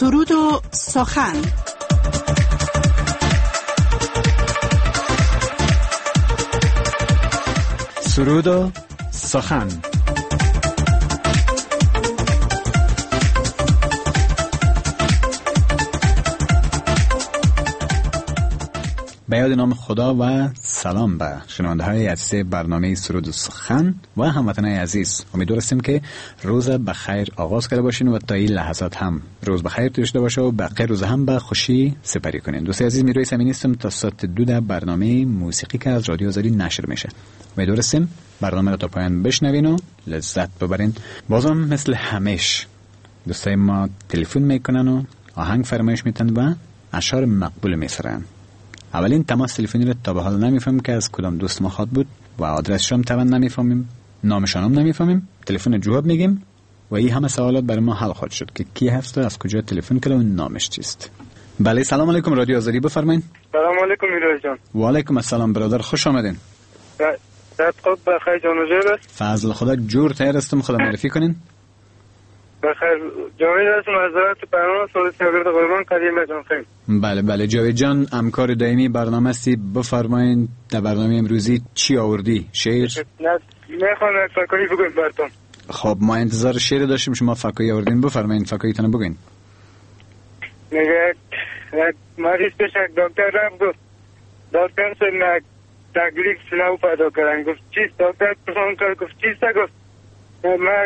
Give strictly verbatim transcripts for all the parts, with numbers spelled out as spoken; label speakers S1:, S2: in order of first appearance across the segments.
S1: سرود و سخن.
S2: سرود و سخن. به یاد نام خدا و سلام به شنونده های عزیز برنامه سرود و سخن و هموطنان عزیز. امیدوارم که روز بخیر آغاز کرده باشین و تا این لحظات هم روز بخیر داشته باشه و باقی روز هم به خوشی سپری کنین. دوست عزیز، میروی سمین هستم تا ساعت دو در برنامه موسیقی که از رادیو آزادی نشر میشه. امیدوارم برنامه رو تا پایان بشنوین و لذت ببرین. بازم مثل همیشه دوستای ما تلفن میکنن و آهنگ فرمایش میتن و اشعار مقبول میسرن. اولین تماس تلفنی رو تا به حال نمیفهمم که از کدام دوست ما خواد بود و آدرسشون طبعا نمیفهمیم، نامشون هم نمیفهمیم. تلفن جواب میگیم و این همه سوالات برای ما حل خواهد شد که کی هست و از کجا تلفن کرده و نامش چیست. بله، سلام علیکم رادیو آزادی، بفرمایید.
S3: سلام علیکم میرا جان.
S2: و علیکم السلام برادر، خوش آمدین.
S3: صحت خوب بخیر جان و جور است؟
S2: فضل خدا جور تیر استم. خدا معرفی کنین.
S3: بخیر جاوید هستم از وزارت برنامه سرویس شاگرد قربان قدیم جان خیر.
S2: بله بله جاوید جان، همکار دائمی برنامه هستی. بفرمایید در برنامه امروزی چی آوردی؟ شعر؟
S3: نه میخوام یک فکری بگویم براتون.
S2: خب ما انتظار شعر داشتیم، شما فکری آوردین، بفرمایید فکریتون بگین.
S3: میگه مریض پیش یک دکتر رفت، گفت دکتر سے میں تکلیف سناو پیدا کردن. گفت چیست؟ دکتر پرسان کرد، گفت چیست؟ گفت من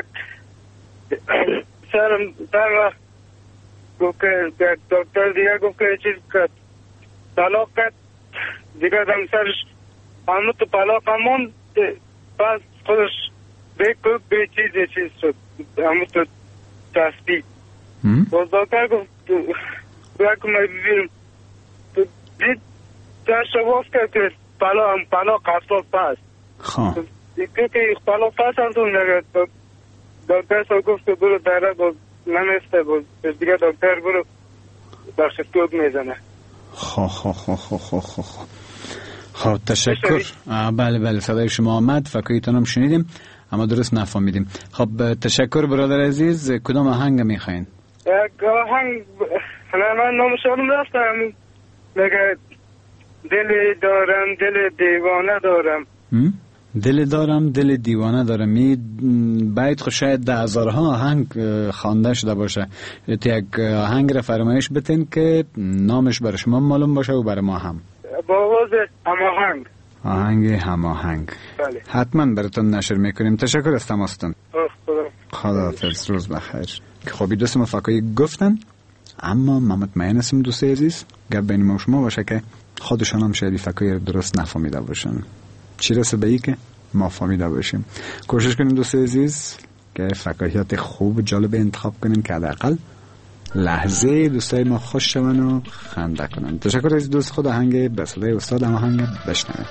S3: سرم سر وقت گفت که دکتر دیگه گفت که چیز کرد طلاق کرد دیگه دم سرش همون تو طلاق همون پس خودش بکن به چیز چیز شد همون تو تسبیح. باز دکتر گفت باید که من ببینم تو دید در شواف کرد که طلاق هم طلاق هفتاد پس
S2: خواه
S3: دیگه که طلاق پس هم تو نگرد. دکتر سا گفت که برو دره باز نمیسته، باز دیگه دکتر برو بخش توب میزنه.
S2: خب خب خب خب خب خب خب تشکر. بله بله صدای شما آمد، فکریتون هم شنیدیم اما درست نفهمیدیم. خب تشکر برادر عزیز. کدام آهنگ میخواین؟
S3: یک آهنگ من نامشانم رفتم میگه دل دارم دل دیوانه دارم.
S2: دل دارم دل دیوانه دارم. می باید خو شاید ده هزارها آهنگ خوانده شده باشه. یک آهنگ را فرمایش بتین که نامش برای شما معلوم باشه و برای ما هم.
S3: با آواز هماهنگ.
S2: آهنگ هماهنگ.
S3: بله.
S2: حتما براتون نشر میکنیم. تشکر از تماستون.
S3: خدا.
S2: خداحافظ، روز بخیر. خب دوست ما فکایی گفتن اما من مطمئن هستم دوست عزیز گپ بین ما و شما باشه که خودشان هم شاید فکایی درست نفهمیده باشن. چی رسه به ای که ما فهمیده باشیم. کوشش کنیم دوست عزیز که فکاهیات خوب جالب انتخاب کنیم که حداقل لحظه دوستای ما خوش شون و خنده کنن. تشکر از دوست خود. آهنگ به صدای استاد آهنگ بشنویم.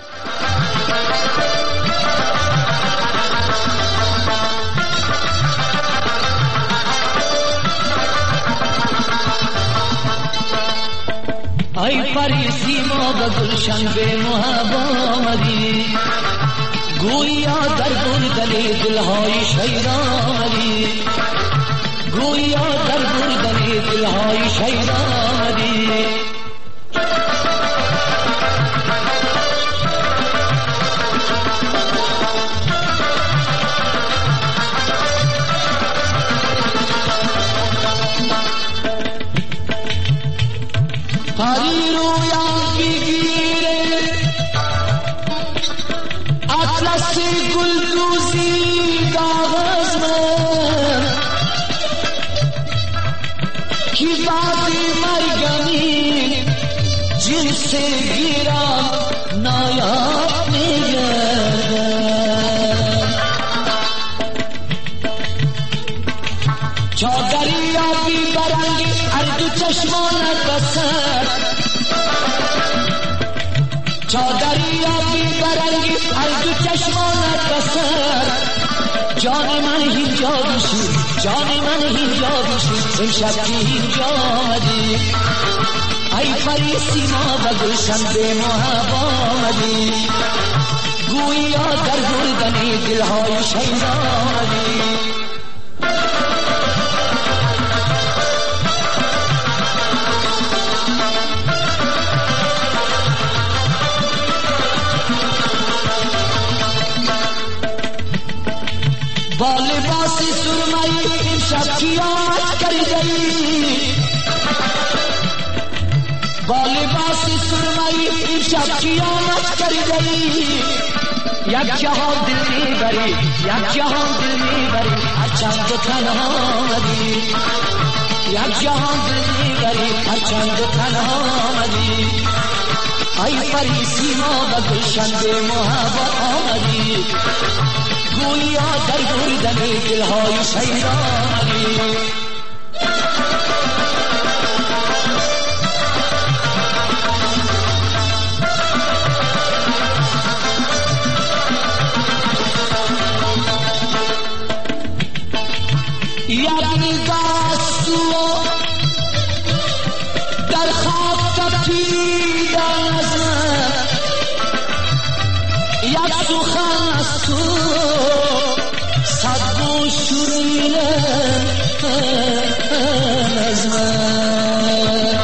S4: ای پریسی ما به گلشن به محبا آمدی، گویا در بردن دلهای شیدا آمدی، گویا در بردن دلهای شیدا آمدی. پری رویان بگیره اطلس گلدوزی کاغذ من کی بادی مرگمی جنس گیرم نایاب میگردم. چادری آبی برنگی اردو چشمانت بسر، چادری آبی برنگی اردو چشمانت بسر. جان من اینجا بشی، جان من اینجا بشی، امشب که اینجا آمدی. ای پریسی ما و گلشن به محبا آمدی، گویا در بردن دلهای شیدا آمدی. با لباس سرمه‌ای امشب قیامت کردی، با لباس سرمه‌ای امشب قیامت کردی. یک جهان دل میبری، یک جهان دل میبری، هرچند و تنها آمدی. یک جهان دل میبری، هرچند و تنها آمدی. ای پری سیما و گلشن به محبت آمدی. گویا در بردن دلهای شیدا آمدی. یک نگاه سو در خواب تپید از من، یک سخن از تو صد گوش شیرین از من.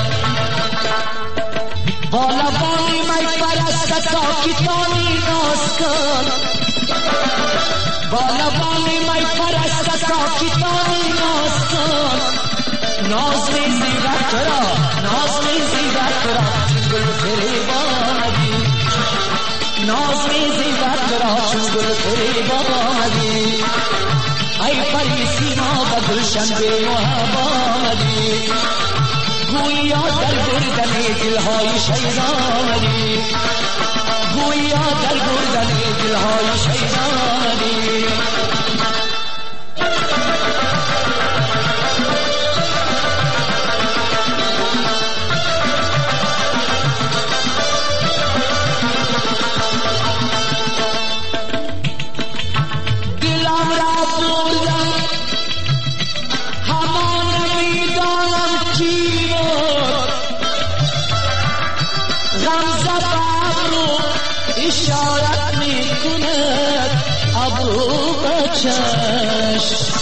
S4: با لبانی می پرست تا کتانی ناز کن، با لبانی می پرست تا کتانی ناز کن. ناز می زیرت را، ناز می زیرت را چون گل فریب آمدی. ناز می زیرت را چون گل فریب آمدی. ای پری سیما و گلشن به محب آمدی. گویا در بردن دلهای شیدا آمدی. گویا در بردن دلهای شیدا آمدی. اشارت می کند ابرو بچش،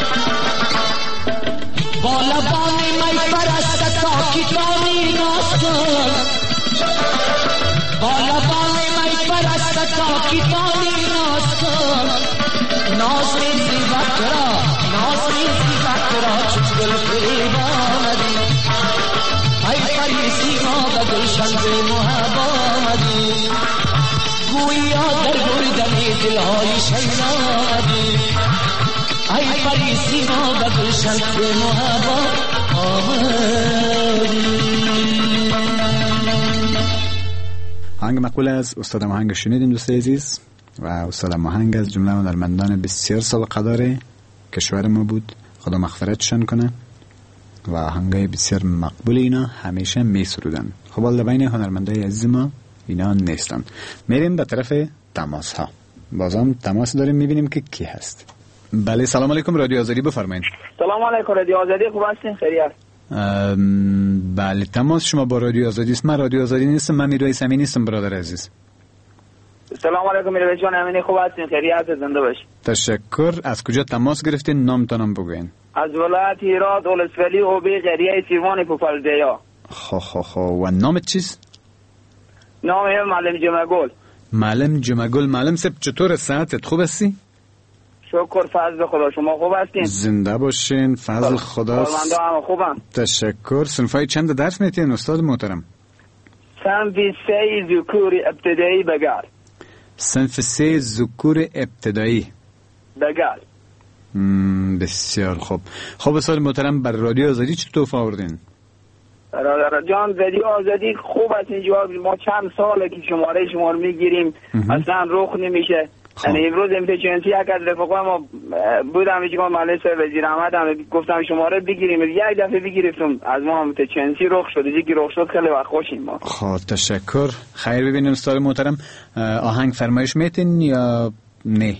S4: با لبانی می پرست تا کتانی ناز کن. با لبانی می پرست تا کتانی ناز کن. ناز می زیبت را، ناز می زیبت را چون گل فریب آمدی. ای پری سیما و گلشن به محب آمدی. گویا در بردن دلهای شیدا آمدی. ای پری سیما و گلشن به محب آمدی.
S2: آهنگ مقبول از استاد آهنگ شنیدیم دوست عزیز، و استاد آهنگ از جمله هنرمندان بسیار سابقه داره کشور ما بود، خدا مغفرتشان کنه، و آهنگای بسیار مقبول اینا همیشه می سرودن. خب حالا بین هنرمندای عزیز ما اینا نیستن. میریم به طرف تماس ها. بازم تماس داریم، میبینیم که کی هست. بله سلام علیکم، رادیو آزادی بفرمایید.
S1: سلام علیکم، رادیو آزادی، خوب هستین؟ خیریت.
S2: بله تماس شما با رادیو آزادی است. من رادیو آزادی نیستم، من میروی سمی نیستم برادر عزیز.
S1: سلام علیکم میروی جان، امینی خوب هستین؟ خیریت، زنده باشین.
S2: تشکر. از کجا تماس گرفتین؟ نامتونم بگوین.
S1: از ولایت هرات، اولسفلی و به قریه سیوان پوپلدیا.
S2: خو خو خو و نامت چیست؟
S1: نام معلم جمعگل.
S2: معلم جمعگل. معلم سب چطور ساعتت؟ خوب هستی؟
S1: شکر فضل خدا، شما خوب هستین؟
S2: زنده باشین، فضل خداست.
S1: کارمندا هم خوبم.
S2: تشکر. صنفای چند درس میتین استاد محترم؟
S1: صنف سه ذکور ابتدایی بگال.
S2: صنف سه ذکور ابتدایی
S1: بگال.
S2: بسیار خوب. خب استاد محترم، بر رادیو آزادی چه توفیق آوردین؟
S1: برادر جان رادیو آزادی خوب است اینجا، ما چند ساله که شماره شما رو میگیریم اصلا رخ نمیشه. یعنی امروز امتحاناتی یک از رفقا ما بودم اینجا مجلس وزیر احمد هم گفتم شماره بگیریم، یک دفعه بگیرفتم از ما امتحاناتی رخ شد، دیگه رخ شد خیلی وقت خوشیم ما. خب
S2: تشکر. خیر ببینید استاد محترم، آهنگ فرمایش میتین یا نه؟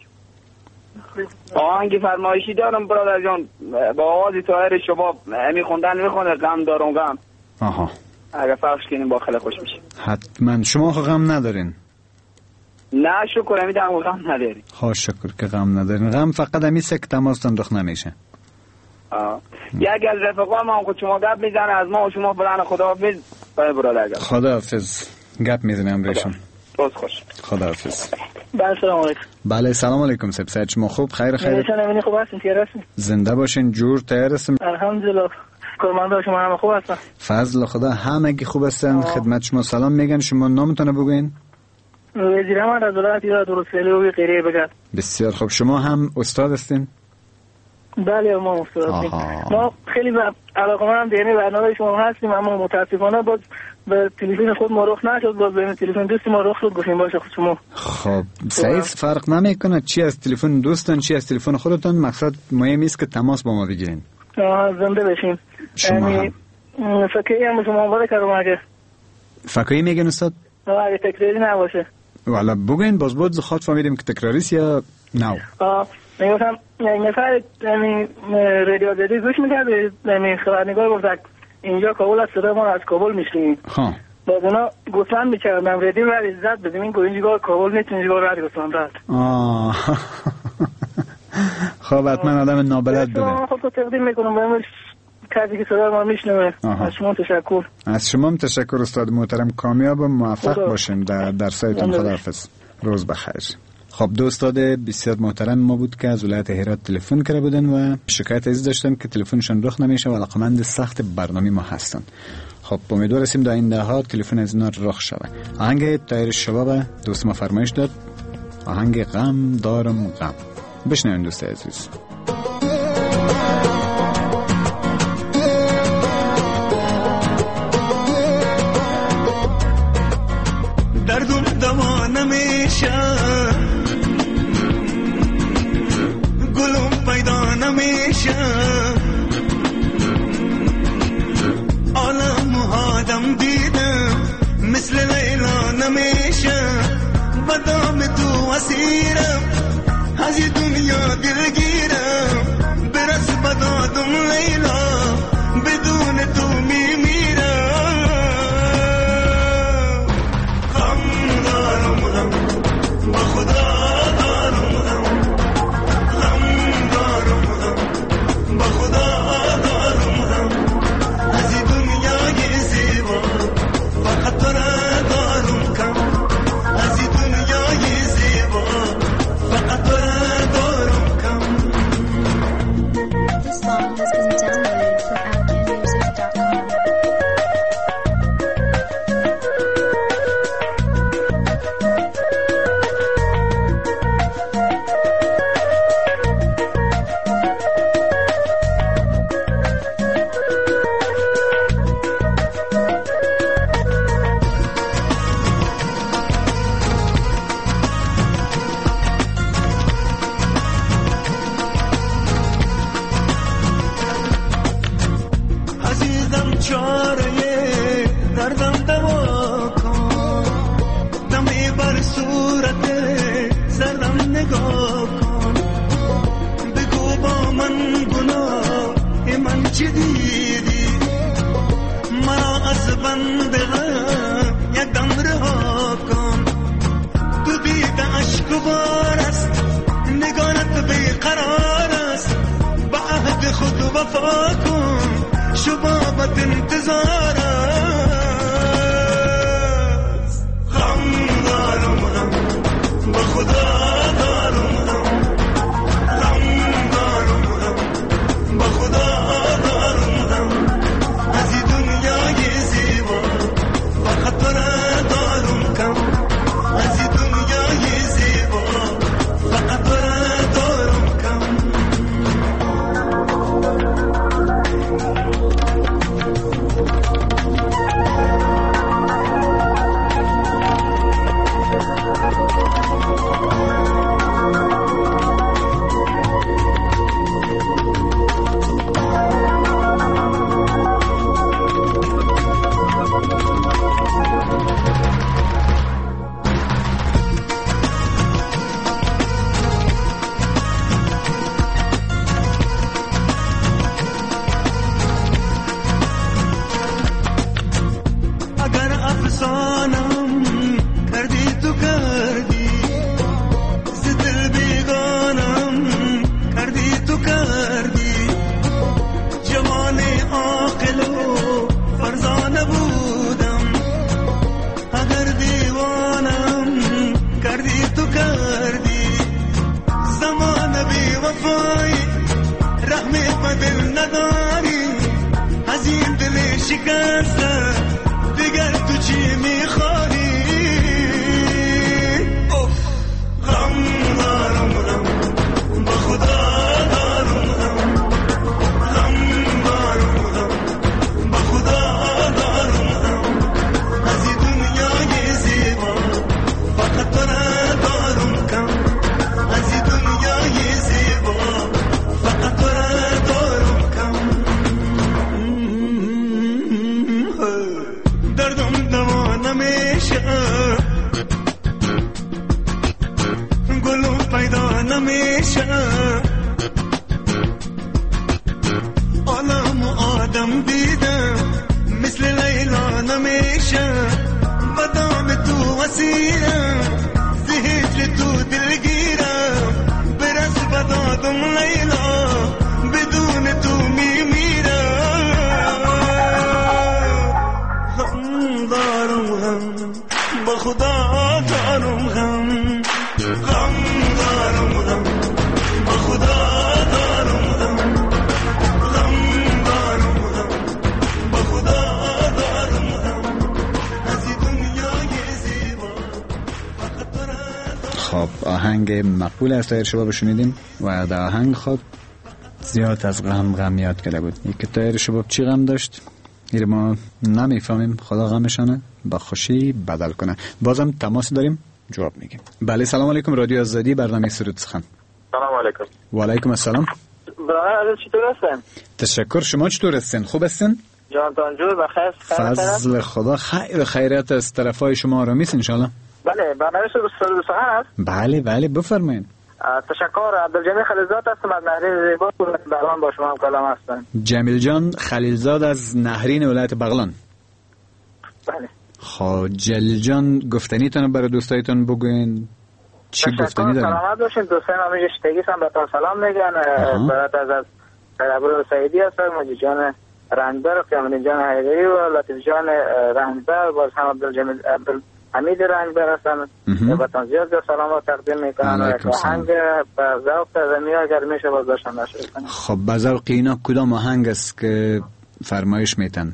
S1: آهنگ فرمایشی دارم برادر جان، با آواز طاهر شباب میخوندن میخونه غم دارم غم.
S2: آها
S1: اگه پخش کنیم با خیلی خوش میشه.
S2: حتما. شما خو غم ندارین؟
S1: نه شکر امیدم غم نداری.
S2: خب شکر که غم ندارین. غم فقط همیشه که تماستان رخ نمیشه.
S1: آه. یک از رفقا ما خود شما گپ میزنه از ما و شما بلند خداحافظ برادر جان.
S2: خداحافظ. گپ میزنم ریشون.
S1: روز خوش.
S2: خداحافظ.
S5: بله سلام علیکم.
S2: بله سلام علیکم. سب سعید شما خوب؟ خیر خیر.
S5: چون خوب هستین؟ خیر هستین؟
S2: زنده باشین. جور تیار هستم
S5: الحمدلله. کارمندا شما همه خوب هستن؟
S2: فضل خدا همگی خوب هستن. خدمت شما سلام میگن. شما نامتون بگوین.
S5: وزیر احمد از ولایت ایران درستفعلی و غیره بگید.
S2: بسیار خوب. شما هم استاد هستین؟
S5: بله ما استاد هستیم. ما خیلی علاقه‌مند به این برنامه شما هستیم، اما متاسفانه باز به تلفن خود ما رخ نشد. باز به تلفن دوست ما رخ شد. گفتیم باشه خود شما.
S2: خب سعید فرق نمیکنه چی از تلفن دوستان چی از تلفن خودتون، مقصد مهم است که تماس با ما بگیرین.
S5: زنده بشین.
S2: یعنی
S5: فکری هم شما وارد کردم اگه
S2: فکری میگن استاد؟
S5: اگه تکراری نباشه.
S2: والا بگوین باز بود خود فهمیدیم که تکراری است یا نه.
S5: آه میگفتم مثلا یعنی رادیو آزادی گوش میکرد، یعنی خبرنگار گفت اینجا کابل است، صدا ما از کابل میشنیم.
S2: ها
S5: باز اونا گفتن میکردم رادیو را عزت بدیم، این اینجا کابل نیست، اینجا رادیو گفتم رد.
S2: آه خب حتما آدم نابلد بوده.
S5: من خود تقدیم میکنم به کسی که صدا ما میشنوه. از شما تشکر.
S2: از شما هم تشکر استاد محترم. کامیاب و موفق باشین در درسایتون. خداحافظ. روز بخیر. خب دو استاد بسیار محترم ما بود که از ولایت هرات تلفن کرده بودن و شکایت از داشتن که تلفنشون رخ نمیشه و علاقمند سخت برنامه ما هستن. خب امیدوار هستیم در آینده ها تلفن از اینا رخ شود. آهنگ طاهر شباب دوست ما فرمایش داد، آهنگ غم دارم غم. بشنوین دوست عزیز.
S6: دردم دوا نمیشه، گلم پیدا نمیشه، عالم آدم دیدم مثل لیلا نمیشه، بدام تو اسیرم از این دنیا دلگیرم، برس بدادم لیلا بدون تو میمیرم. غم دارم غم با خدا دارم غم، غم دارم غم با خدا دارم غم، از این دنیای زیبا فقط تو را دارم کم، از این دنیای زیبا فقط تو را دارم کم.
S7: This song has been downloaded from afghan music dot com.
S6: Thank you. نداری از این دل شکسته دیگر تو چی میخوایی غم دارم غم با خدا دارم غم غم دارم غم با خدا دارم غم از این دنیای زیبا فقط تو ندارم کم از این دنیای زیبا فقط تو ندارم کم دردم دوا نمیشه گلو پیدا نمیشه عالم و آدم دیدم مثل لیلا نمیشه بدام تو وسیرم زهجر تو دلگیرم برس بدادم لیلا بدون تو میمیرم غم دارم غم با خدا دارم غم غم دارم غم با خدا دارم غم غم دارم غم با خدا دارم غم از این دنیای زیبا فقط تو ندارم.
S2: خب آهنگ مقبول از تایر شباب شنیدیم و در آهنگ خود زیاد از غم غم یاد کرده بود. یک تایر شباب چی غم داشت این ما نمیفهمیم، خدا غمشانه با خوشی بدل کنه. بازم تماس داریم جواب میگیم. بله سلام علیکم، رادیو آزادی، برنامه سرود سخن.
S8: سلام علیکم.
S2: و علیکم السلام.
S1: برادر چطور هستن؟
S2: تشکر، شما چطور هستین؟ خوب هستین؟
S1: جانتان جور بخیر.
S2: فضل خدا خیر خیرات از طرفای شما آرامیست انشالله.
S1: بله برنامه سرود سخن هست؟
S2: بله بله بفرمایید.
S1: تشکر. عبدالجمیل خلیلزاد هستم از نهرین زیبا بغلان، با شما هم کلام هستم.
S2: جمیل جان خلیلزاد از نهرین ولایت بغلان.
S1: بله.
S2: خب جلیل جان گفتنیتون برای دوستایتون بگوین چی گفتنی دارین؟
S1: سلامت باشین. دوستان همه جشتگی هم بهتون سلام میگن. برات از از عبدالله سعیدی هستم، مجید جان رنگبر، قیامالدین جان حیدری و لطیف جان رنگبر، باز هم عبدالجمیل حمید رنگبر هستم. بهتون زیاد سلام و تقدیم میکنم. آهنگ به ذوق زمین اگر میشه باز داشتم نشر کنم.
S2: خب به ذوق اینا کدام آهنگ است که فرمایش میتن؟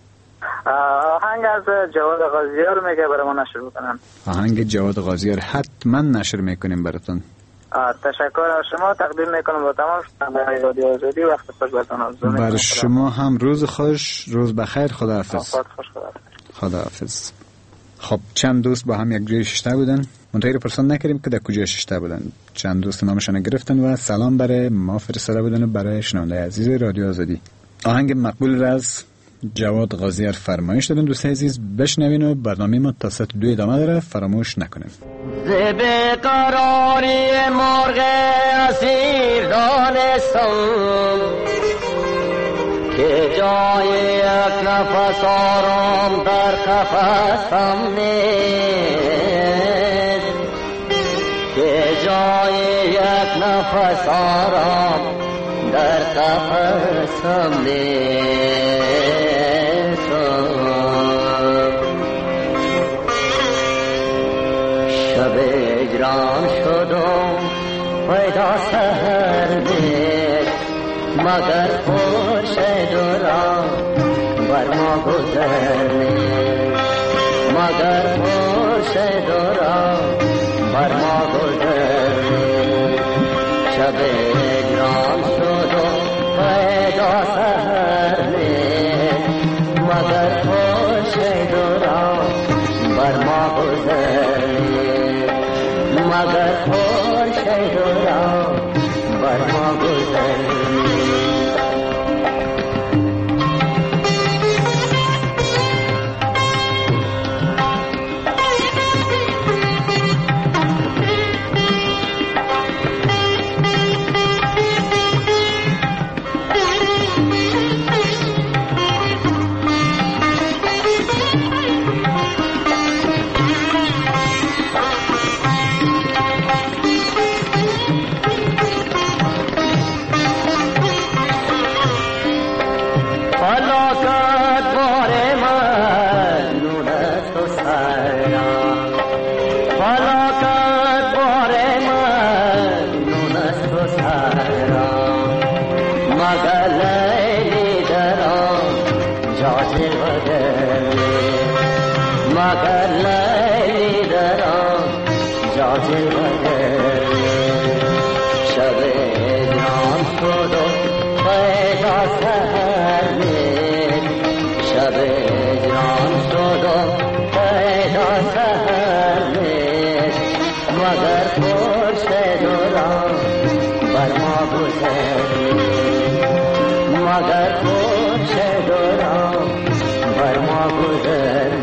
S1: آهنگ از جواد غازیار میگه برای ما نشر بکنن.
S2: آهنگ جواد غازیار حتما نشر میکنیم براتون.
S1: تشکر از شما، تقدیم میکنم با تمام شنوندگان رادیو آزادی. وقت خوش براتون آرزو میکنم.
S2: بر شما هم روز خوش، روز بخیر. خداحافظ.
S1: خدا
S2: خداحافظ. خب چند دوست با هم یک جای ششته بودن، منتهی رو پرسان نکردیم که در کجا ششته بودن. چند دوست نامشان گرفتن و سلام برای ما فرستاده بودن و برای شنونده عزیز رادیو آزادی. آهنگ مقبول را از جواد غازیار فرمایش دادن دوست عزیز، بشنوین و برنامه ما تا ساعت دو ادامه داره، فراموش نکنیم.
S4: ز بیقراری مرغ اسیر دانستم که جای یک نفس آرام در قفسم نیست، که جای یک نفس آرام در قفسم نیست. شب اجرام شدم پیدا سهر دید، مگر خوش دوران بر ما گذرنید، مگر خوش دوران بر ما گذرنید. شب اجرام شدم پیدا سهر دید، مگر خوش دوران بر ما گذرنید، مگر خوش دوران بر ما گذرنید. مگر لیلی در آن جاذبه شب جان شد و پیدا سحر نیست شب جان شد و پیدا سحر نیست مگر پرس دوران بر ما گذر مگر پرس دوران بر ما گذر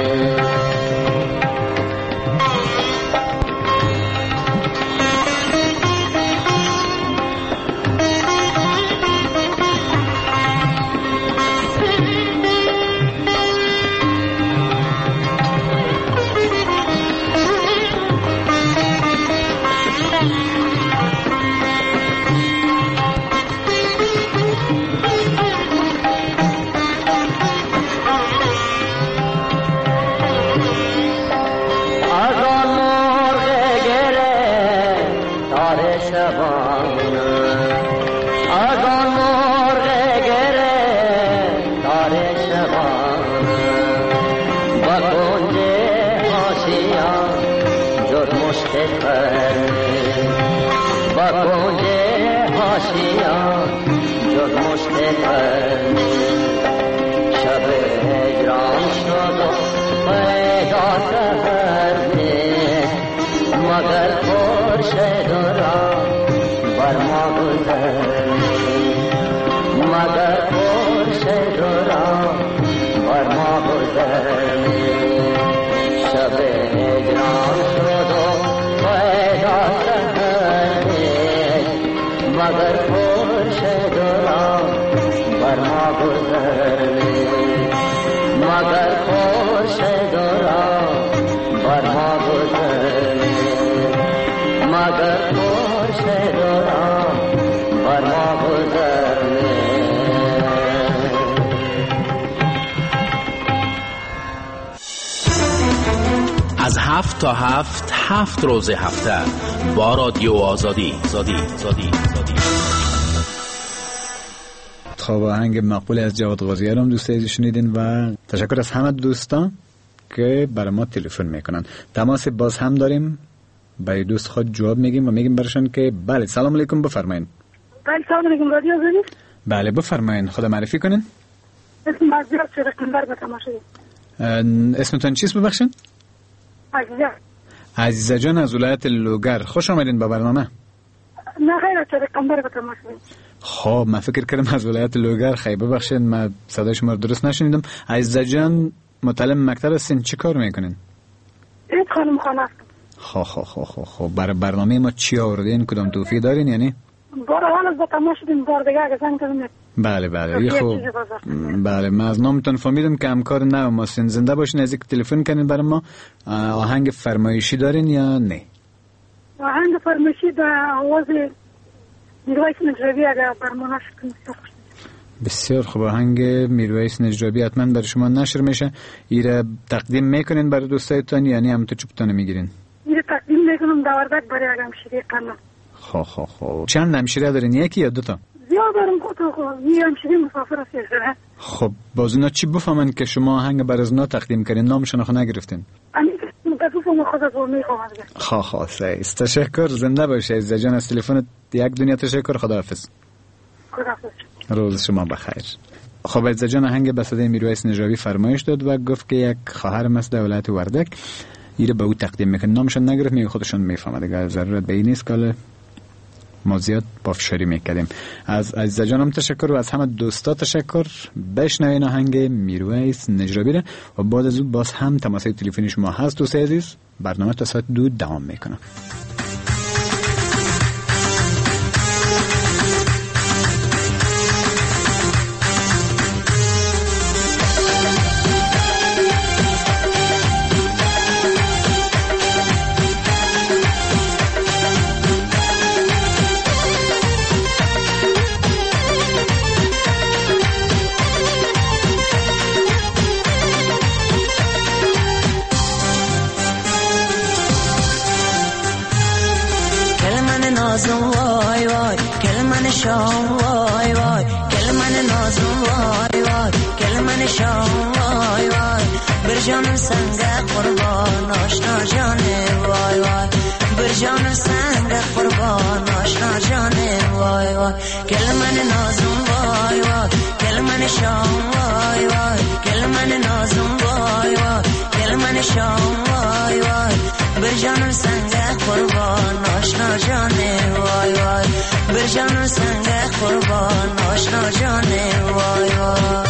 S4: شب هجران شد و پیدا سحر نیست مگر خورشید دوران بر ما گذر مگر خورشید دوران بر ما گذر شب هجران شد و پیدا سحر نیست مگر خورشید دوران بر ما گذر مگر خورشید دوران بر ما گذر مگر خورشید دوران بر ما گذر
S8: از هفت تا هفت هفت روز هفته با رادیو آزادی زادی زادی زادی
S2: خب آهنگ مقبول از جواد قاضیه رو دوست عزیز شنیدین و تشکر از همه دوستان که برای ما تلفن میکنن. تماس باز هم داریم، برای دوست خود جواب میگیم و میگیم برشان که بله سلام علیکم بفرمایید.
S5: بله سلام علیکم رادیو آزادی.
S2: بله بفرمایید، خدا معرفی کنین.
S5: اسم مازیار چرقنبر به تماشایی.
S2: اسمتون چیست ببخشین؟
S5: عزیزه.
S2: عزیزه جان از ولایت لوگر، خوش آمدین به برنامه.
S5: نه خیر چرقنبر به تماشایی.
S2: خب من فکر کردم از ولایت لوگر، خیلی ببخشید من صدای شما رو درست نشنیدم. عزیزه جان متعلم مکتب هستین، چی کار میکنین؟
S5: این خانم خانه است.
S2: خب خب خب خب خب برای برنامه ما چی آوردین؟ کدام توفیق دارین یعنی؟
S5: بار اول از با تماشا دیم بار دیگه اگه زنگ کنیم.
S2: بله بله خب بله من از نامتون فهمیدم که همکار نو ما سین. زنده باشین، از یک تلفن کنین برای ما. آهنگ فرمایشی دارین یا نه؟
S5: آهنگ فرمایشی در آواز میرویس نجرابی اگر برمانش کنید.
S2: بسیار خوب، آهنگ میرویس نجرابی حتما برای شما نشر میشه. ایره تقدیم میکنین برای دوستایتون یعنی هم تو چوبتون میگیرین؟
S5: ایره تقدیم میکنم داوردک برای اگر همشیره قنم.
S2: خب خب خب چند همشیره دارین؟ یکی یا دوتا؟
S5: زیاد دارم خودتو خب یه همشیره مسافر است یک زره.
S2: خب باز اونا چی بفهمن که شما آهنگ برای اونا تقدیم کردین؟ نامشون آخه نگرفتین؟ خب خب سعیست. تشکر، زنده باشه عزیزه جان از تلفن. یک دنیا تشکر، خداحافظ.
S5: خداحافظ.
S2: روز شما بخیر. خب عزیزه جان آهنگ به صدای میرویس نجرابی فرمایش داد و گفت که یک خواهرم است در ولایت وردک، ایره به او تقدیم میکنه. نامشون نگرفت، میگه خودشون میفهمه دیگه، ضرورت به این نیست که ما زیاد بافشاری میکردیم. از عزیزه جانم تشکر و از همه دوستا تشکر. بشنوین آهنگ میرویس نجرابی را و بعد از اون باز هم تماسای تلفنی شما هست دوست عزیز. برنامه تا ساعت دو دوام میکنه.
S9: وای وای کل من شام وای وای کل من نازم وای وای کل من شام وای وای بر برجانم سنگ قربان آشنا جانه وای وای برجانم سنگ قربان آشنا جانه وای وای گل من نازم وای وای گل من شام وای وای گل من نازم وای وای گل من شام وای وای برجانم سنگ قربان آشنا جانه وای وای برجانم سنگ قربان آشنا جانه وای وای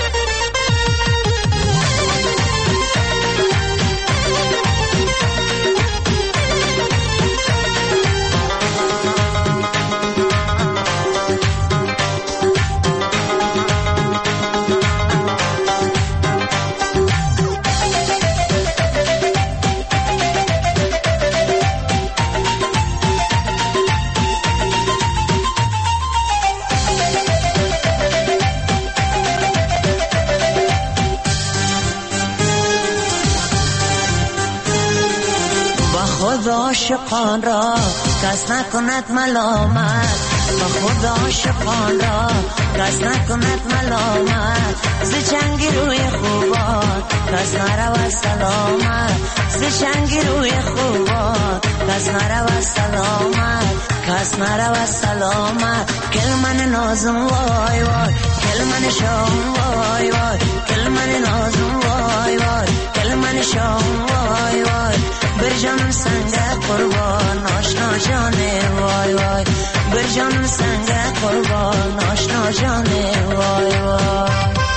S9: عاشقان را کس نکند ملامت با خود عاشقان را کس نکند ملامت ز چنگ روی خوبان کس نرود سلامت ز چنگ روی خوبان کس نرود سلامت کس نرود سلامت گل من نازم وای وای گل من شام وای وای گل من نازم وای وای گل من شام وای وای برجانم سنگ قربان آشنا جانه وای وای برجانم سنگ قربان آشنا جانه وای وای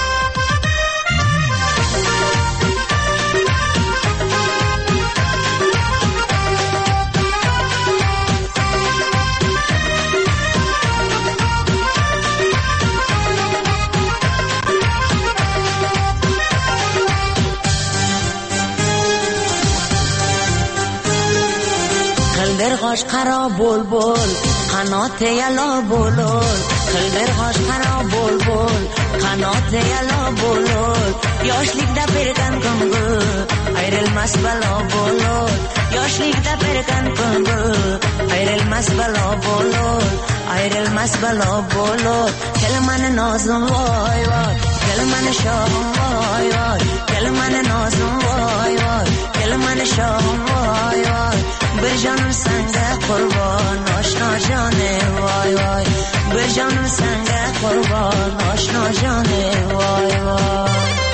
S9: قلبرغاش قرا بلبل قنات یلا بلول قلبرغاش قرا بلبل قنات یلا بلول یاشلیک دا پرگن کنگو ایرل مس بلا بلول یاشلیک دا پرگن کنگو ایرل مس بلا بلول ایرل مس بلا بلول کل من نازم وای وای کل من شام وای وای کل من نازم وای وای کل من شام وای وای برجانم سنگ قربان آشنا جانه وای وای برجانم سنگ قربان آشنا جانه وای وای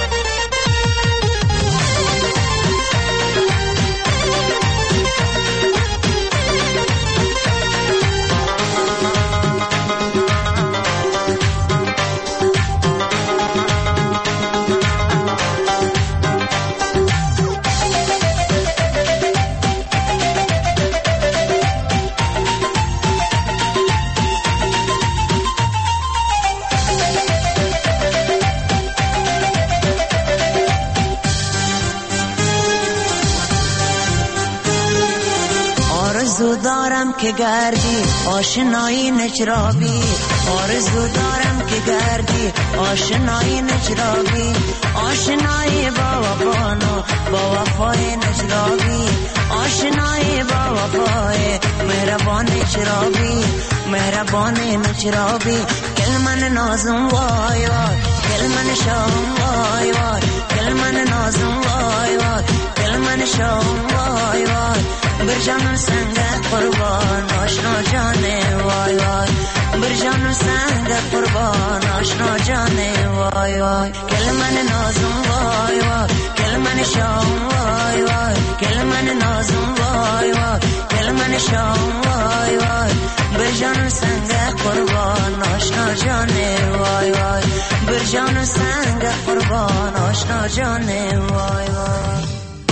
S9: آرزو دارم که گردی آشنایی نجرابی آرزو دارم که گردی آشنایی نجرابی آشنایی با وفانو با وفای نجرابی آشنایی با وفای مهربان نجرابی مهربان نجرابی کل من نازم وای وای کل من شام وای وای کل من نازم وای وای کل من شام وای وای برجانم سنگ قربان آشنا جانه وای وای برجانم سنگ قربان آشنا جانه وای وای کل من نازم وای وای کل من شام وای وای کل من نازم وای وای کل من شام وای وای برجانم سنگ قربان آشنا جانه وای وای برجانم سنگ قربان آشنا جانه وای وای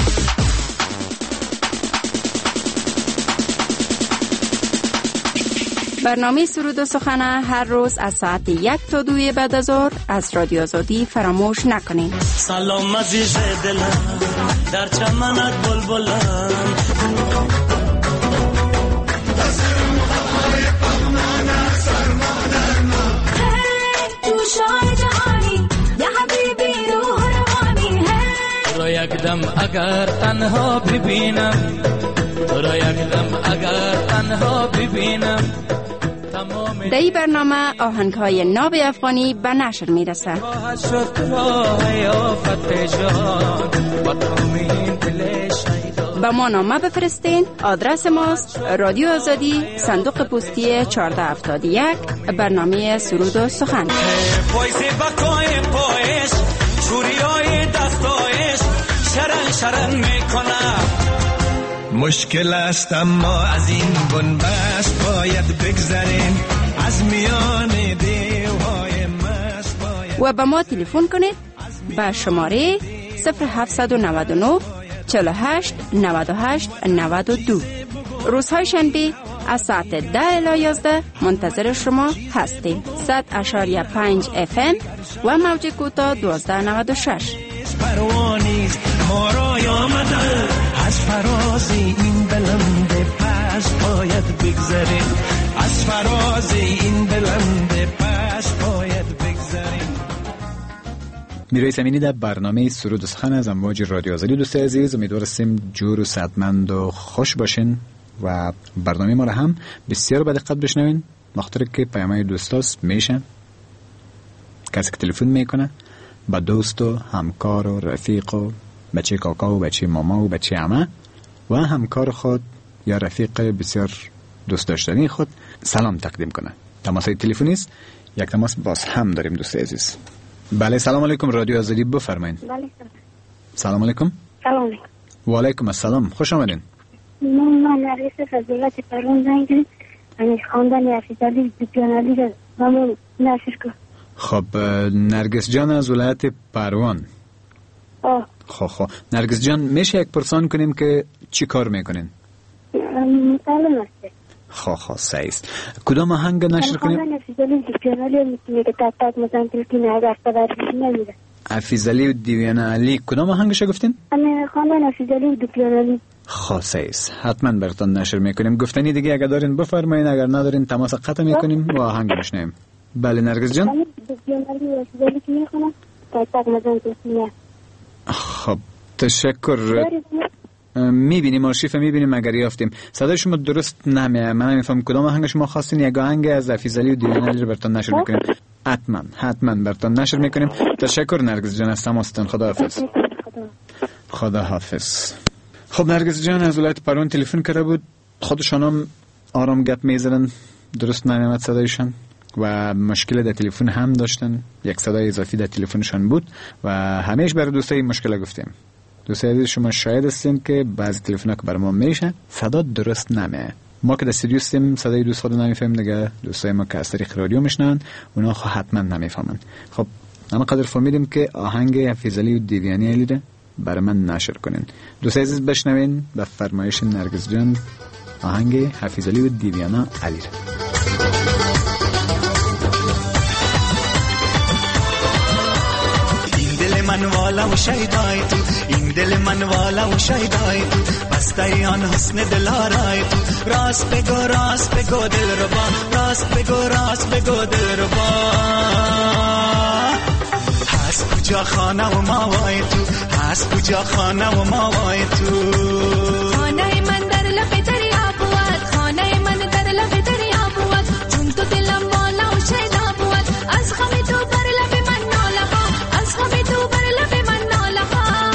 S10: برنامه سرود و سخن هر روز از ساعت یک تا دوی بعد از ظهر از رادیو آزادی فراموش نکنید.
S6: سلام عزیز دلم در چمنت بلبلم
S11: تو شای جهانی یا حبیبی روح روانی ہے
S8: تو را یک دم اگر تنها ببینم تو را یک دم اگر تنها ببینم تمام
S10: در این برنامه آهنگ‌های ناب افغانی به نشر میرسه. با ما نامه بفرستین. آدرس ماست رادیو آزادی، صندوق پستی چهارده هفتاد و یک، برنامه سرود و سخن.
S12: مشکل است اما از این بنبست باید بگذریم، از میان دیوهای مست باید.
S10: و به ما تلفن کنید به شماره صفر هفت نه نه چهل و هشت نود و هشت نود و دو. روزهای شنبه از ساعت ده الی یازده منتظر شما هستیم. صد اشاریه پنج اف ام و موج کوتاه دوازده نود و شش.
S12: پروانیست ما رای آمده، از فراز این بلند پس باید بگذریم، از فراز این بلند پس باید بگذریم.
S2: میرای سمینی در برنامه سرود و سخن از امواج رادیو آزادی. دوست عزیز، امیدوارستیم جور و صحتمند و خوش باشین و برنامه ما را هم بسیار با دقت بشنوین. مخاطر که پیام‌های دوستاست میشن کسی که تلفن میکنه با دوست و همکار و رفیق و بچه کاکا و بچه ماما و بچه عمه و همکار خود یا رفیق بسیار دوست داشتنی خود سلام تقدیم کنه. تماسای تلفنی است. یک تماس باز هم داریم دوست عزیز. بله، سلام علیکم، رادیو آزادی، بفرمایید.
S13: بله
S2: سلام علیکم.
S13: سلام علیکم.
S2: و علیکم السلام، خوش آمدین.
S13: من نرگس فضیلت پرون زنگ زدم، من خواندن حفیظعلی دوپیانالی رو همون نشر کن.
S2: خب نرگس جان از ولایت پروان.
S13: آه
S2: خب خب نرگس جان، میشه یک پرسان کنیم که چی کار میکنین؟
S13: مطالم است.
S2: خب خب صحیح است. کدام آهنگ نشر کنیم؟
S13: خواندن حفیظعلی دوپیانالی میگه که تک تک مثلا تلقین اگر تبرش نمیده.
S2: حفیظعلی و دیوانه علی کدام آهنگش گفتین؟
S13: من خواندن حفیظعلی و دوپیانالی.
S2: خب صحیح است، حتما براتون نشر میکنیم. گفتنی دیگه اگر دارین بفرمایین، اگر ندارین تماس قطع میکنیم و آهنگ بشنویم. بله نرگس جان. خب تشکر. میبینیم آرشیف میبینیم اگر یافتیم. صدای شما درست نمیاد، من نمیفهم کدام آهنگ شما خواستین. یک آهنگ از حفیظعلی و دیوانه علی رو براتون نشر میکنیم. حتما حتما براتون نشر میکنیم. تشکر نرگس جان از تماستون. خدا حافظ. خدا حافظ. خب نرگس جان از ولایت پروان تلفن کرده بود. خودشان هم آرام گپ میزدن، درست نمیاد صدایشان و مشکل در تلفن هم داشتن. یک صدای اضافی در تلفنشان بود و همیشه برای دوستای مشکل گفتیم. دوستای عزیز شما شاید هستین که بعضی تلفن‌ها که بر ما میشه صدا درست نمیاد. ما که در استودیو هستیم صدای دوست خود نمیفهمیم دیگه. دوستای ما که از طریق رادیو میشنن اونا خب حتما نمیفهمن. خب اما قدر فهمیدیم که آهنگ حفیظعلی و دیوانه علی رو برای من نشر کنین. دوستای عزیز بشنوین به فرمایش نرگس جان آهنگ حفیظعلی و دیوانه علی رو.
S12: من والا و شیدای تو، این دل من والا و شیدای تو، بسته آن حسن دلارای تو، راست بگو راست بگو دل ربا، راست بگو راست بگو دل ربا. هست کجا خانه و ماوای تو، هست کجا خانه و ماوای تو.
S11: خانه من در لب دریا بود، خانه من در لب دریا بود، چون تو دلم والا و شیدا بود، از غم تو بر لب من ناله ها، از غم تو بر لب من ناله ها.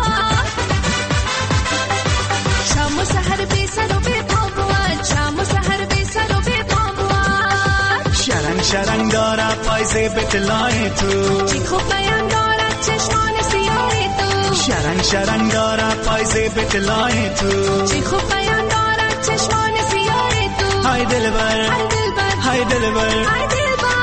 S11: شام و سحر بی سر و بی پا بود، شام و سحر بی سر و بی پا بود.
S12: شرنگ شرنگ داره پایزه به طلای تو،
S11: چی خوب بیان دارد چشمان سیاه تو.
S12: شرنگ شرنگ داره پایزه به طلای تو،
S11: چی خوب بیان دارد چشمان سیاه تو.
S12: های دلبر
S11: های دلبر
S12: های دلبر
S11: های دلبر.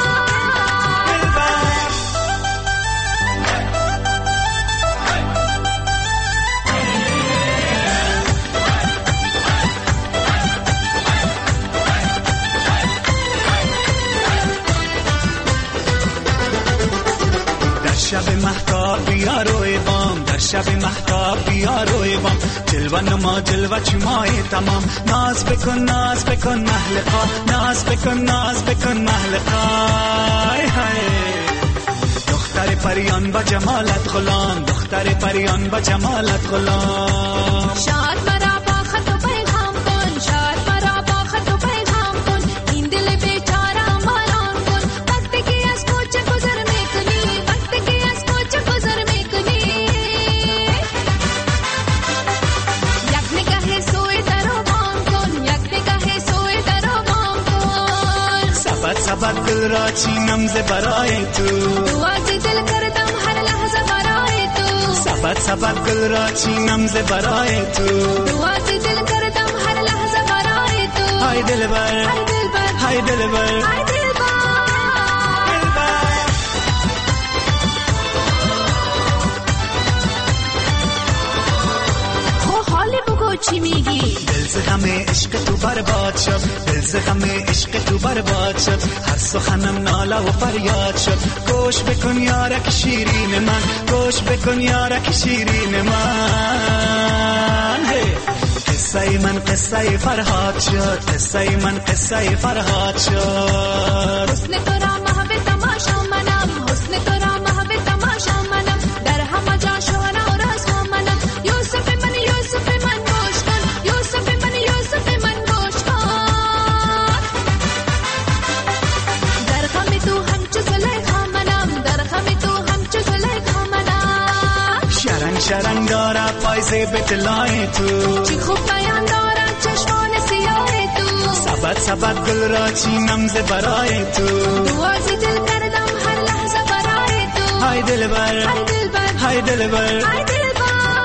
S12: شب مهتاب بیا روی بام، در شب مهتاب بیا روی بام، جلوه نما جلوه چمای تمام، ناز بکن ناز بکن محلقا، ناز بکن ناز بکن محلقا. دختر پریان با جمالت غلام، دختر پریان با جمالت غلام.
S11: شاد مرا با خط و پیغام کن، شاد مرا با خط و پیغام کن، این دل بیچاره
S12: سبد دل را چینم ز برای تو
S11: दुआज़ दिल करदम हर लहज़ा बराए तू
S12: سبد سبد دل را چینم ز برای تو
S11: दुआज़ दिल करदम हर लहज़ा बराए तू
S12: های دلبر
S11: हाय दिलबर
S12: های دلبر
S11: हाय दिलबर हो हाली बगो چی میگی
S12: دل ز غم عشق تو برباد شد دل ز غم عشق تو برباد شد هر سخنم ناله و فریاد شد گوش بکن یارک شیرین من گوش بکن یارک شیرین من قصه من قصه فرهاد شد قصه من قصه فرهاد شد
S11: حسن تو را محو تماشا منم حسن تو را محو تماشا منم در همه جا شهره و رسوا منم یوسف من یوسف من گوش کن یوسف من یوسف من گوش کن در غم تو همچو زلیخا منم در غم تو همچو زلیخا منم
S12: شرنگ شرنگ داره پایزه به طلای تو
S11: چی خوب بیان دارد چشمان سیاه تو
S12: سبد سبد دل را چینم ز برای تو
S11: दुआज़ दिल करदम हर लहज़ा बराए तू
S12: های دلبر
S11: हाय दिलबर
S12: های دلبر
S11: हाय दिलबर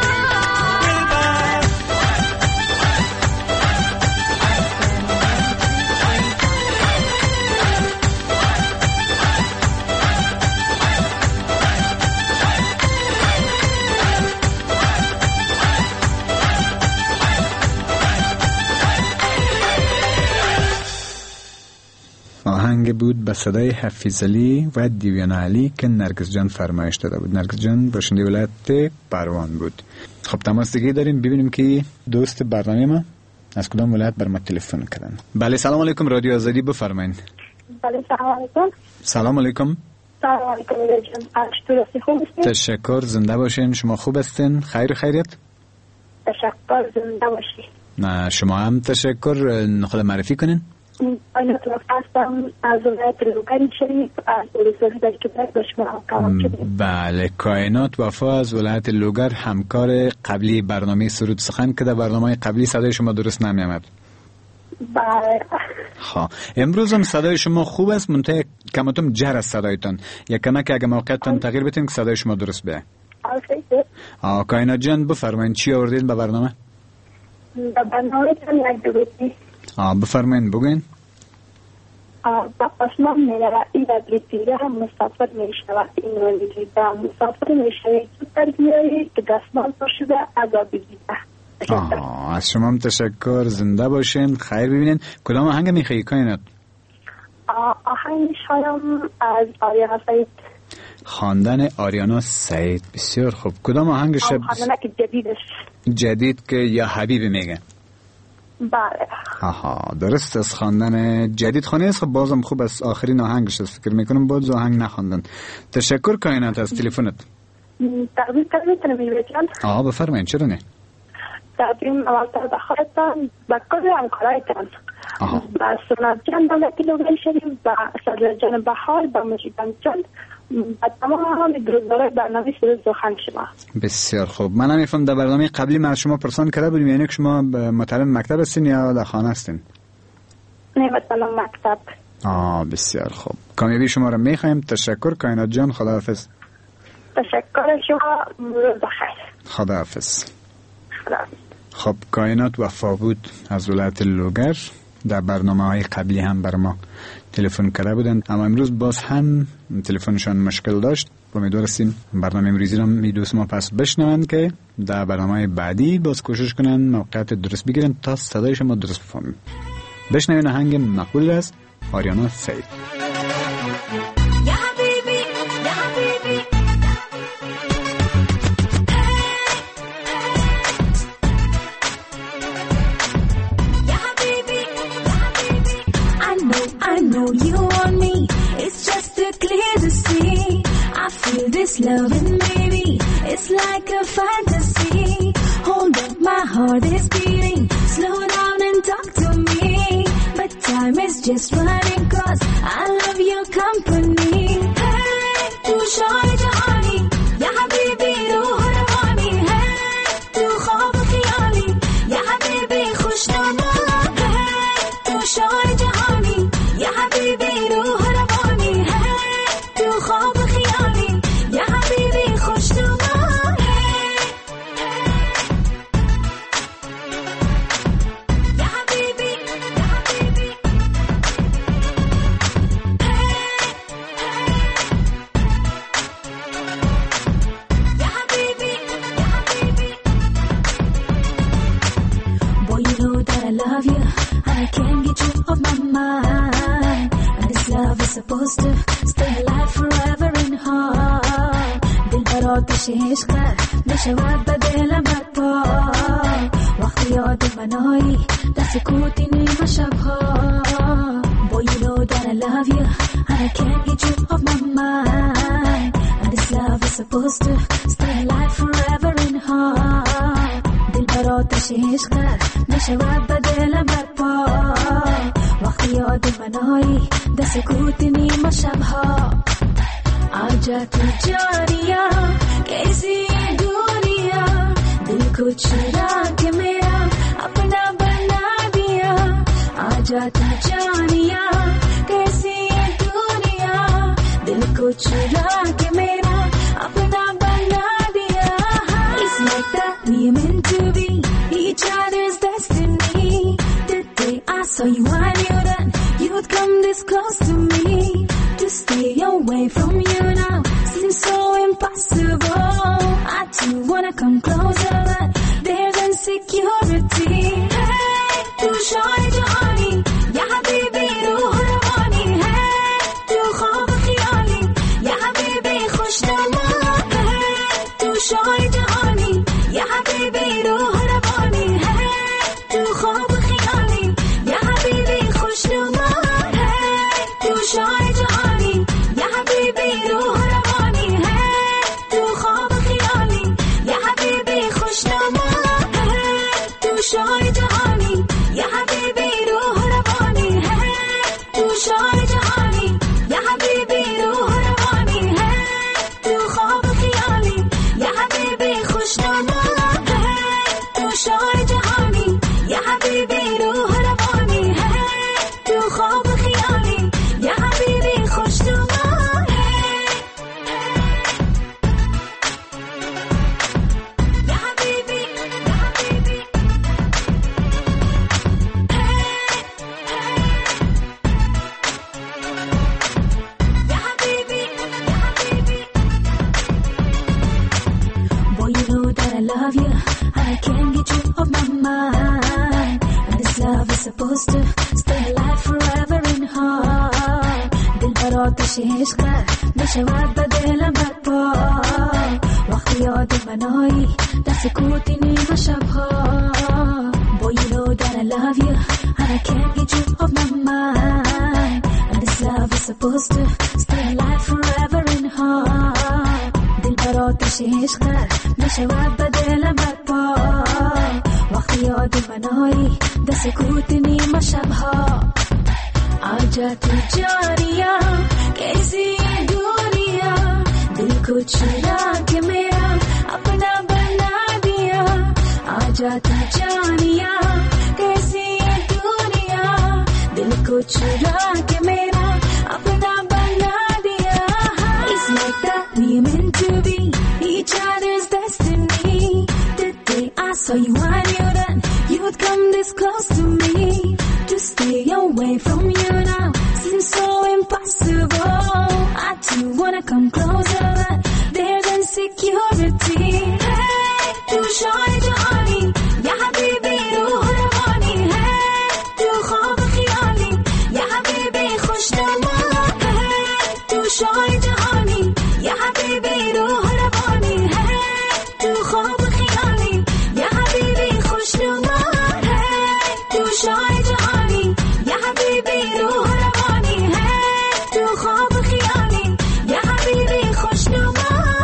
S2: آهنگ بود به صدای حفیظ علی و دیویان علی که نرگس جان فرمایش داده بود. نرگس جان باشنده ولایت پروان بود. خب تماس دیگه داریم، ببینیم که دوست برنامه ما از کدام ولایت بر ما تلفن کردن. بله سلام علیکم، رادیو آزادی بفرمایید.
S13: بله سلام علیکم.
S2: سلام علیکم.
S13: سلام علیکم جان. اشتراسی خوب هستین؟
S2: تشکر، زنده باشین. شما خوب هستین؟ خیر خیریت؟
S13: تشکر، زنده باشین.
S2: نه شما هم تشکر. خود معرفی کنین.
S13: آینات وقت هستم از ولایت لوگری شریف از ولسوالی در کبرک به شما کامل شدیم.
S2: بله کائنات وفا از ولایت لوگر همکار قبلی برنامه سرود سخن که در برنامه قبلی صدای شما درست نمی آمد.
S13: بله.
S2: خب امروز هم صدای شما خوب است، منتها کمتم جر از صدایتان. یک کمک اگه موقعتان تغییر بدین که صدای شما درست بیاد. آه کائنات جان بفرمایید چی آوردین به برنامه؟
S13: به برنامه تان یک دو بیتی.
S2: آه بفرمایید بگوین.
S13: با آسمان می رود این بدلی پیره هم مسافر می شود این ولی با مسافر می شود زودتر بیایی که دستمال باشده عذابی دیده.
S2: آه از شما هم تشکر، زنده باشین، خیر ببینین. کدام آهنگ میخوایی کائنات؟
S13: آهنگ شایم از آریانا سعید.
S2: خواندن آریانا سعید، بسیار خوب. کدام آهنگش؟
S13: خواندن که جدیدش.
S2: جدید که یا حبیبی میگه؟
S13: بله.
S2: آها درست است، خواندن جدید خانه است. خب بازم خوب است، آخرین آهنگش است. فکر میکنم باز آهنگ نخواندن. تشکر کائنات از تلفنت.
S13: تقدیم کنم میبینم.
S2: آه بفرمایید، چرا نه؟
S13: تقدیم اولتر به خودتان به کل همکارایتان به سنت جان دولتی لوگری شریف به صدر جان بحار به مجیدان جان به تمام گروهدارای برنامه سرود سخن شما.
S2: بسیار خوب. من نمیفهم در برنامه قبلی ما شما پرسان کرده بودیم یعنی که شما متعلم مکتب هستین یا در خانه هستین؟
S13: نه متعلم مکتب.
S2: آه بسیار خوب. کامیابی شما را میخوایم. تشکر کائنات جان، خداحافظ.
S13: تشکر شما، روز بخیر.
S2: خداحافظ.
S13: خداحافظ.
S2: خب کائنات وفا بود از ولایت لوگر. در برنامه های قبلی هم بر ما تلفن کرده بودن، اما امروز باز هم تلفنشان مشکل داشت. امیدوار هستیم برنامه امروزی را می دوست ما پس بشنوند که در برنامه بعدی باز کوشش کنن موقعیت درست بگیرن تا صدای شما درست بفهمیم. بشنوین آهنگ مقبول است آریانا سعید.
S14: This loving baby, it's like a fantasy. Hold up, my heart is beating. Slow down and talk to me. But time is just running 'cause I love your company. Hey, tu shoy jahani, ya habibi ruh rawani. Hey, tu khwab khayali, ya habibi khushnama. Hey, tu shoy jahani, या हबीबी रूह रवानी है तू ख्वाब ख्याली या हबीबी खुशनुमा है या हबीबी या हबीबी या हबीबी या Habibi Boy, you know that I love you and I can't get you off my mind. And this love is supposed to stay alive forever in heart. दिल पर आतिश इश्क है नशवात بدل برپا وقتی یاد منایی دست کوتی نیمه شبها Boy, you know that I love you and I can't get you off my mind. And this love is supposed to stay alive forever in heart. दिल पर आतिश इश्क है नशवात بدل برپا وقتی یاد منایی دست کوتی نیمه شبها आजा तू जानिया कैसी ये दुनिया दिल को चुरा के मेरा अपना बना दिया आजा तू जानिया कैसी ये दुनिया दिल को चुरा के मेरा अपना बना दिया It's like that we meant to be each other's destiny The day I saw you I knew that you would come this close to me To stay away from you now seems so impossible I too wanna come closer but there's insecurity Hey, tu shawty jahani ya habibi ruh rawani Hey, tu khwab khiyali ya habibi khushnama Hey, tu shawty jahani ya habibi ruh rawani Hey, tu khwab khiyali ya habibi khushnama Hey, tu shawty jahani ya habibi ruh rawani Hey, tu khwab khiyali ya habibi khushnama Hey, tu shawty jahani ya habibi ruh rawani Hey, tu shawty jahani ya habibi ruh rawani Hey, tu khwab khiyali ya habibi khushnama Hey, tu shawty jahani ya habibi ruh rawani Hey, tu khwab khiyali ya habibi khushnuma ya habibi ya habibi ya habibi ya habibi Boy, you know that I love you and I can't get you off my mind And this love is supposed to stay alive forever in heart दिल पर आतिश इश्क है नशवात بدل برپا وقتی یاد منایی دست کوتی نیمه شبها Boy, you know that I love you and I can't get you off my mind And this love is supposed to stay alive forever in heart दिल पर आतिश इश्क है नशवात بدل برپا وقتی یاد منایی دست کوتی نیمه شبها आजा तू जानिया कैसी ये दुनिया दिल को चुरा के मेरा अपना बना दिया आजा तू जानिया कैसी ये दुनिया दिल को चुरा के मेरा अपना बना दिया It's like that we meant to be each other's destiny The day I saw you I knew that you would come this close to me To stay away from you now seems so impossible I too wanna come closer but there's insecurity Hey, tu shawty jahani ya habibi ruh rawani Hey, tu khwab khiyali ya habibi khushnama Hey, tu shawty jahani ya habibi ruh rawani Hey, tu khwab khiyali ya habibi khushnuma Hey, tu shawty jahani ya habibi ruh rawani Hey, tu khwab khiyali ya habibi khushnuma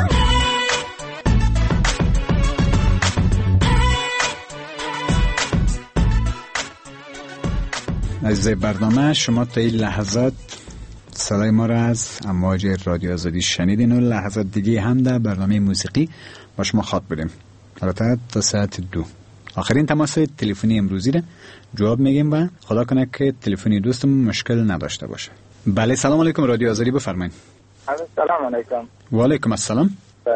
S2: از برنامه شما تا این لحظات صدای ما را از امواج رادیو آزادی شنیدین و لحظات دیگه هم در برنامه موسیقی با شما خواب بودیم البته تا ساعت دو آخرین تماس تلفنی امروزی را جواب میگیم و خدا کنه که تلفنی دوستمون مشکل نداشته باشه. بله سلام علیکم، رادیو آزادی بفرمایید.
S15: سلام علیکم.
S2: و علیکم السلام.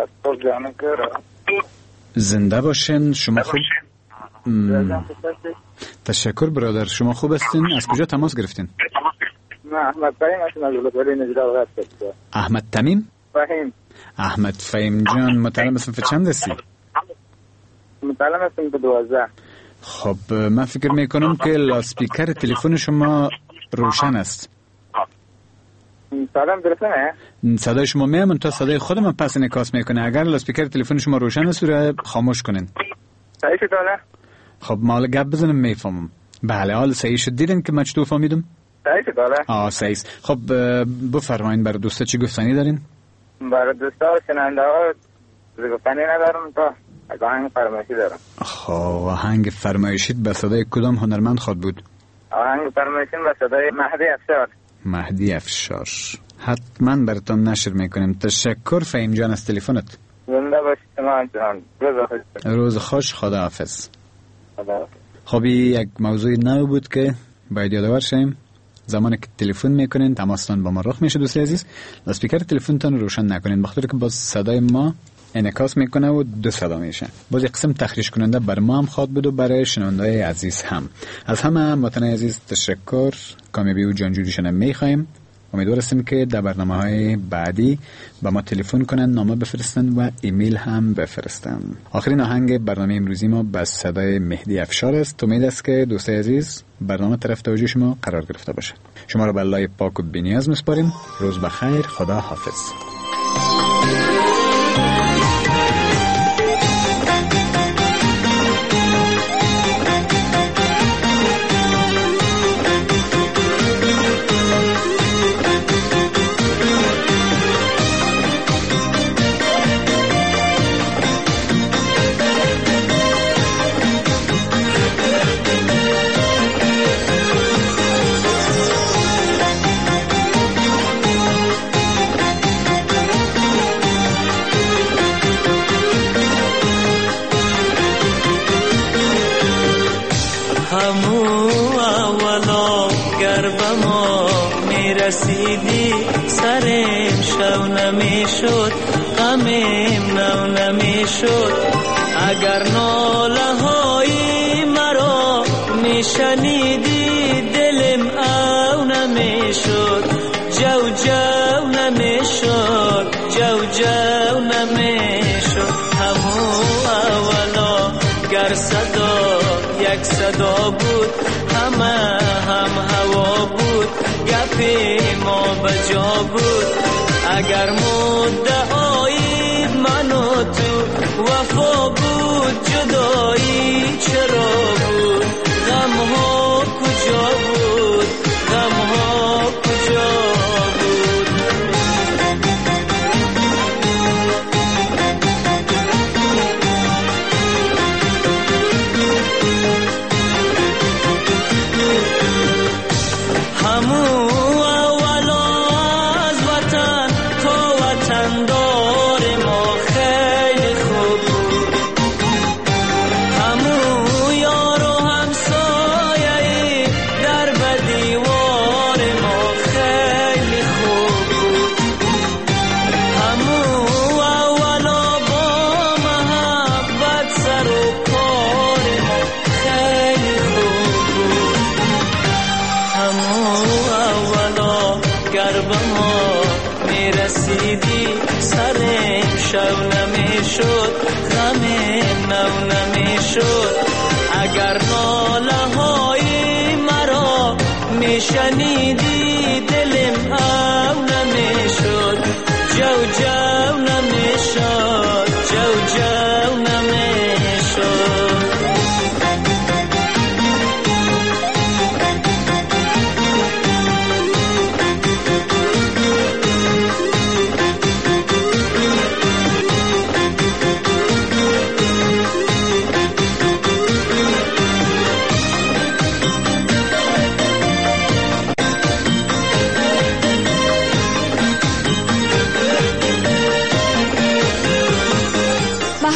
S2: زنده باشین. شما خوب؟ م... تشکر برادر. شما خوب هستین؟ از کجا تماس گرفتین؟
S15: نه احمد فهیم هستم از ولسوالی نجراب هستم.
S2: احمد تمیم؟
S15: فهیم.
S2: احمد فهیم جان متعلم صنف چند هستی؟
S15: متعلم هستم به دوازده.
S2: خب من فکر میکنم که لاسپیکر تلفن شما روشن است.
S15: سلام درسته؟
S2: صدای شما میام تا صدای خودم من پس انعکاس میکنه. اگر لاسپیکر تلفن شما روشن است رو خاموش کنین.
S15: صحیح شد حالا؟
S2: خب ما حالا گپ بزنم میفهمم. بله حالا صحیح شد. دیدن که من چطور فهمیدم؟
S15: صحیح شد حالا؟
S2: آه صحیح. خب بفرمایید برای دوستا چی گفتنی دارین؟
S15: برای دوستا و شنونده ها گفتنی ندارم تا آهنگ فرمایشی دارم.
S2: خب آهنگ فرمایشی به صدای کدام هنرمند خواد بود؟
S15: آهنگ فرمایشی به صدای مهدی افشار.
S2: مهدی افشار حتما براتون نشر میکنیم. تشکر فهیم جان از تلفنت.
S15: زنده باشید شما همچنان. روز خوش.
S2: روز خوش. خداحافظ.
S15: خداحافظ.
S2: خب یک موضوع نو بود که باید یادآور شیم. زمانی که تلفن میکنین تماستان با ما رخ میشه دوستی عزیز، اسپیکر تلفنتون روشن نکنین بخاطر که باز صدای ما انعکاس میکنه و دو صدا میشه. باز یک قسم تخریش کننده بر ما هم خواد بود و برای شنونده‌های عزیز هم. از همه هموطنان عزیز تشکر، کامیابی و جانجوریشون میخوایم. امیدوار هستیم که در برنامه‌های بعدی با ما تلفن کنن، نامه بفرستن و ایمیل هم بفرستن. آخرین آهنگ برنامه امروزی ما با صدای مهدی افشار است. امید است که دوستای عزیز برنامه طرف توجه شما قرار گرفته باشه. شما را به الله پاک و بی‌نیاز میسپاریم. روز بخیر. خدا حافظ.
S6: رسیدی سرم شو نمیشد، غمم نو نمیشد. اگر ناله های مرا میشنیدی دلم او نمیشد، جو جو نمیشد، جو جو نمیشد. همو اولا گر صدا یک صدا بود، همه هم هوا بود، گپی ما بجا بود. اگر مدعای من و تو وفا بود، جدایی چرا بود؟ غم ها کجا بود؟ غم ها کجا بود؟ همون همو یا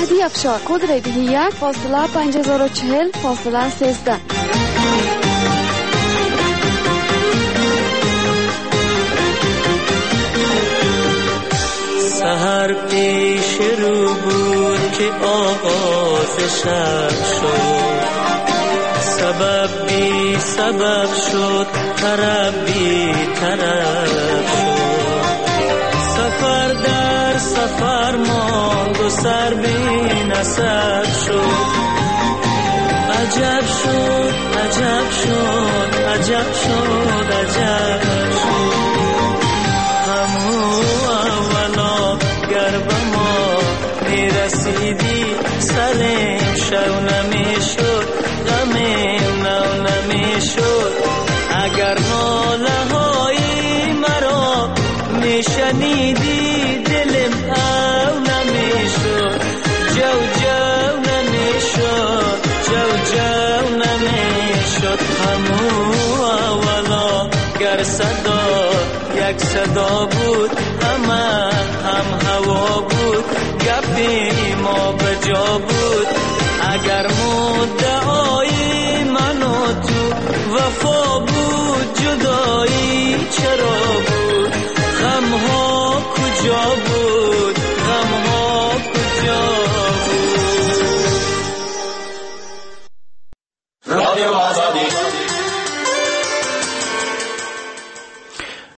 S16: مهدی افشار کد ریدی یک فاصله پنج هزار و چهل فاصله سیزده.
S6: سحر پیش رو بود که آغاز شب شد، سبب بی سبب شد، طرب بی طرب شد، سفر در سفر ماند و سر بی نسب شد. عجب شد عجب شد عجب شد عجب شد. همو اولا گر به ما میرسیدی سرم شو نمیشد، غمم نو نمیشد. اگر ناله های مرا میشنیدی دلم او نمیشد، جو جو نمیشد، جو جو نمیشد. همو اولا گر صدا یک صدا بود، همه هم هوا بود، گپی ما به جا بود. اگر